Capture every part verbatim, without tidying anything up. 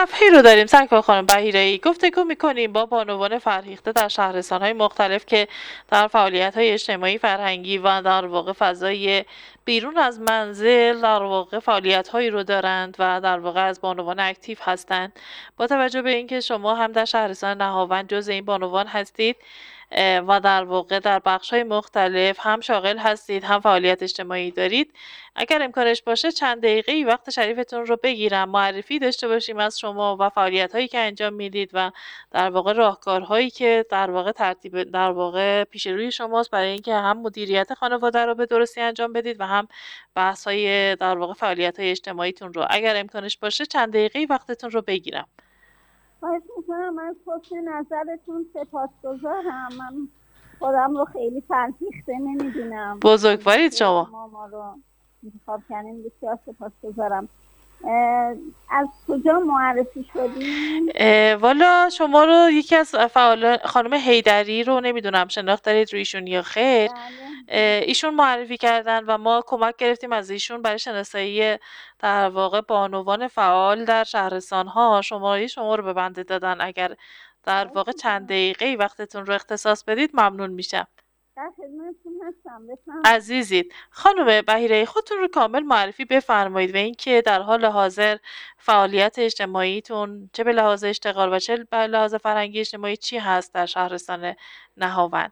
صفحه‌ای رو داریم سرکار خانم بحیره‌ای. گفتگو می‌کنیم با بانوان فرهیخته در شهرستان‌های مختلف که در فعالیت‌های اجتماعی، فرهنگی و در واقع فضای بیرون از منزل در واقع فعالیت‌هایی رو دارند و در واقع از بانوان اکتیو هستند. با توجه به اینکه شما هم در شهرستان نهاوند جزء این بانوان هستید و در واقع در بخش‌های مختلف هم شاغل هستید هم فعالیت اجتماعی دارید، اگر امکانش باشه چند دقیقه‌ای وقت شریفتون رو بگیرم معرفی داشته باشیم از شما و فعالیت‌هایی که انجام میدید و در واقع راهکارهایی که در واقع ترتیب در واقع پیش روی شماست برای اینکه هم مدیریت خانواده رو به درستی انجام بدید و هم بحث‌های در واقع فعالیت‌های اجتماعیتون رو اگر امکانش باشه چند دقیقه‌ای وقتتون رو بگیرم. خواهش میکنم. از حسن نظرتون سپاسگزارم. من خودم رو خیلی فرهیخته نمیدونم. بزرگوارید شما. ما ما رو انتخاب کردیم، بسیار سپاسگزارم. از کجا معرفی شدیم؟ والا شما رو یکی از فعالان خانم حیدری رو نمیدونم شناخت دارید روی ایشون یا خیر. بله. ایشون معرفی کردن و ما کمک گرفتیم از ایشون برای شناسایی در واقع بانوان فعال در شهرستان ها. شماره شما رو به بنده دادن. اگر در واقع چند دقیقه وقتتون رو اختصاص بدید ممنون میشم. در خدمتتون هستم. بفرمایید. عزیزید. خانم بحیره‌ای خودتون رو کامل معرفی بفرمایید و اینکه در حال حاضر فعالیت اجتماعیتون چه به لحاظ اشتغال و چه به لحاظ فرهنگی اجتماعی چی هست در شهرستان نهاوند.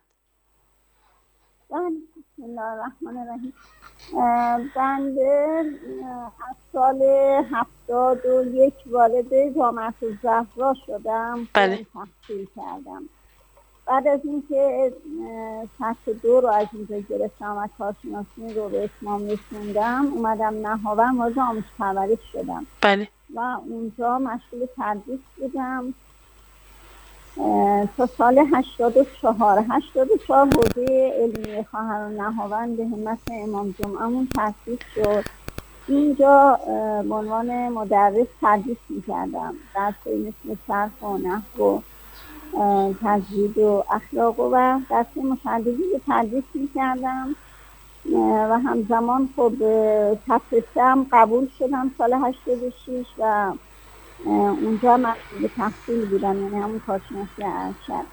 بسم الله الرحمن الرحیم. بنده از سال هفتاد و یک وارد جامعه الزهرا شدم. بله. تحصیل کردم. بعد از اینکه سطح دو رو از اینجا گرفتم و کارشناسی رو به اتمام رسوندم اومدم نهاوند وارد آموزش پرورش شدم. بله. و اونجا مشغول تدریس بودم تا سال هشتاد و چهار. هشتاد و چهار حوزه علمی خواهران نهاوند به همت امام جمعه‌مون تأسیس شد. اینجا به عنوان مدرس تدریس می‌کردم. درس‌های مثل صرف و نحو و تجوید و اخلاق و درس مشددی رو تدریس می‌کردم و همزمان خب تفسیرم قبول شدم سال هشتاد و شش و اونجا مشغول تحصیل بودم، یعنی همون کارشناسی ارشد.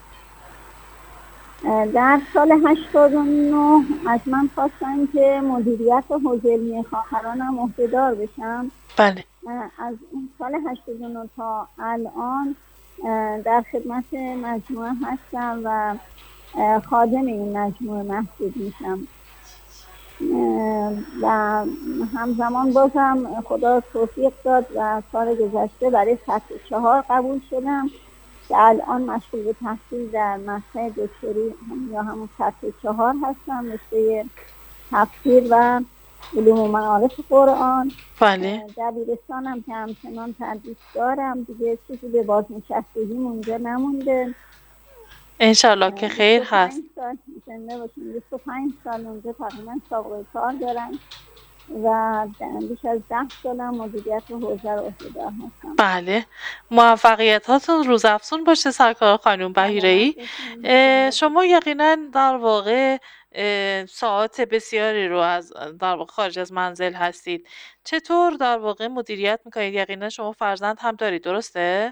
در سال هشتاد و نه از من خواستن که مدیریت حوزه علمی خواهرانم عهده‌دار بشم. بله. از اون سال هشتاد و نه تا الان در خدمت مجموعه هستم و خادم این مجموعه محسوب میشم و همزمان بازم خدا توفیق داد و سال گذشته برای سطح چهار قبول شدم که الان مشغول به تحصیل در مقطع دکتری یا همون سطح چهار هستم، رشته تفسیر و علوم و معارف قرآن. بله. دبیرستانم که همچنان تدریس دارم، دیگه چیزی به بازنشستگیم اونجا نمونده. انشالله که خیر هست. بیست و پنج سال اونجا تقریبا سابقه کار دارم و بیش از ده سالم مدیریت حوزه رو عهده‌دار هستم. بله. موفقیت هاتون روزافزون باشه سرکار خانم بحیره‌ای. شما یقینا در واقع ساعات بسیاری رو از در واقع خارج از منزل هستید. چطور در واقع مدیریت میکنید؟ یقینا شما فرزند هم دارید، درسته؟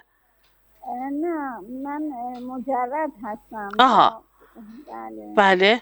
نه، من مجرد هستم. آها. بله. بله.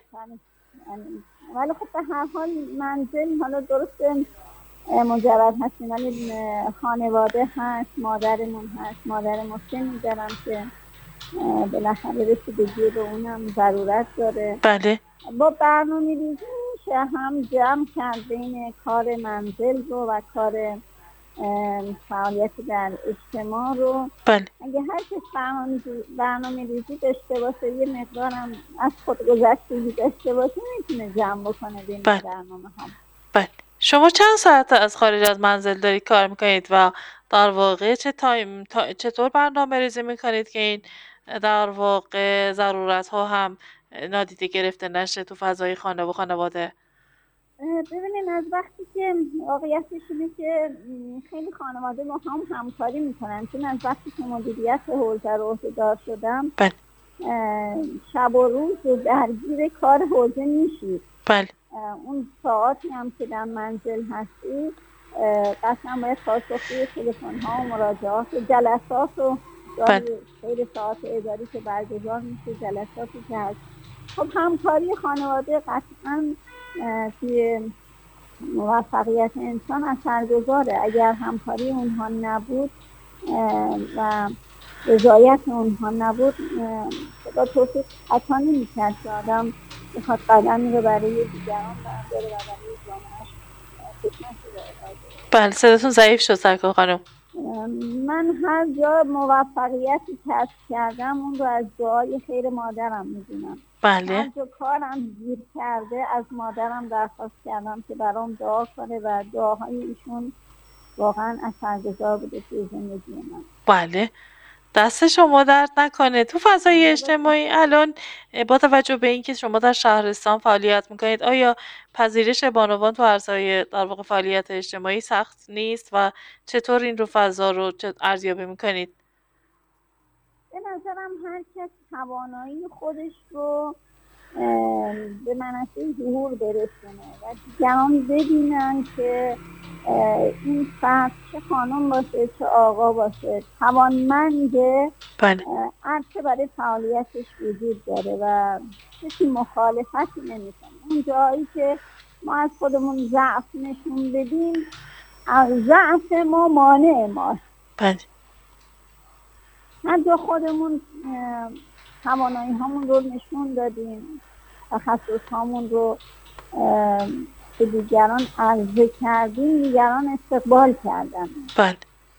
ولی خب به هر حال منزل حالا درسته مجرد هستیم ولی خانواده هست، مادرمون هست، مادر مسنی دارم که بالاخره رسیدگی به اونم ضرورت داره. بله. با برنامه ریزی میشه هم جمع کرد بین کار منزل رو و کار فعالیت در اجتماع رو. بله. اگه هر کس برنامه ریزی داشته باشه یه مقدارم از خودگذشتگی داشته باشه میتونه جمع بکنه بین بله. برنامه ها. بله. شما چند ساعت از خارج از منزل دارید کار میکنید و در واقع چه تایم تا... چطور برنامه ریزی میکنید که این در واقع ضرورت ها هم نادیده گرفته نشه تو فضای خانه و خانواده؟ ببینید از وقتی که واقعیتش اینه که خیلی خانواده با هم همکاری میکنن، چون از وقتی که مدیریت حوزه رو عهده‌دار شدم بله. شب و روز درگیر کار حوزه میشید. بله. اون ساعتی هم که در منزل هستی قطعا باید پاسخگوی تلفن ها و مراجعات و جلسات و بله. خیلی ساعت اداری که برگزار میشه، جلساتی که هست. خب همکاری خانواده قطعا توی موفقیت انسان اثرگذاره. اگر همکاری اونها نبود و رضایت اونها نبود، خدا توفیق عطا نمی‌کرد که آدم بخواد قدمی رو برای دیگران برداره و برای جامعه‌اش خدمت ارائه بده. بله صداتون ضعیف شد سرکار خانم. من هر جا موفقیتی کسب کردم اون رو از دعای خیر مادرم میدونم. بله. هر جا کارم گیر کرده از مادرم درخواست کردم که برام دعا کنه و دعاهای ایشون واقعا اثرگذار بوده توی زندگی من. بله دست شما درد نکنه. تو فضای اجتماعی الان با توجه به اینکه شما در شهرستان فعالیت میکنید، آیا پذیرش بانوان تو عرصه‌های در واقع فعالیت اجتماعی سخت نیست و چطور این رو فضا رو ارزیابی میکنید؟ به نظرم هر کس توانایی خودش رو به منصه ظهور برسونه و دیگران ببینن که این فرد چه خانم باشه چه آقا باشه توانمنده، بله. عرصه برای فعالیتش وجود داره و کسی مخالفتی نمیکنه. اون جایی که ما از خودمون ضعف نشون بدیم، از ضعف ما مانع ماست. بله. هر جا خودمون توانایی هامون رو نشون دادیم، تخصص هامون رو به دیگران عرضه کردیم، دیگران استقبال کردن. بله.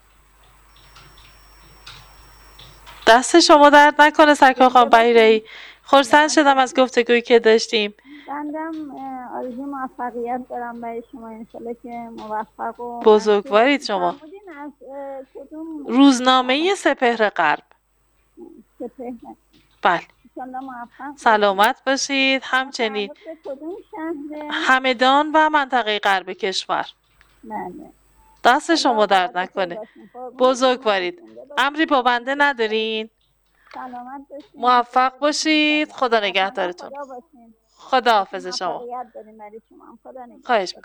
دست شما درد نکنه سرکار خانم بحیره‌ای. خرسند شدم از گفتگویی که داشتیم. بندم آرزوی موفقیت دارم برای شما، انشالله که موفق و بزرگوارید شما. از کدوم روزنامه سپهر غرب. سپهر. بله. سلامت باشید. همچنین همدان و منطقه غرب کشور. بله. دست شما درد نکنه. بزرگوارید. امری با بنده ندارین؟ سلامت باشید. موفق باشید. خدا نگهدارتون. خدا حافظ شما. خواهش میکنم.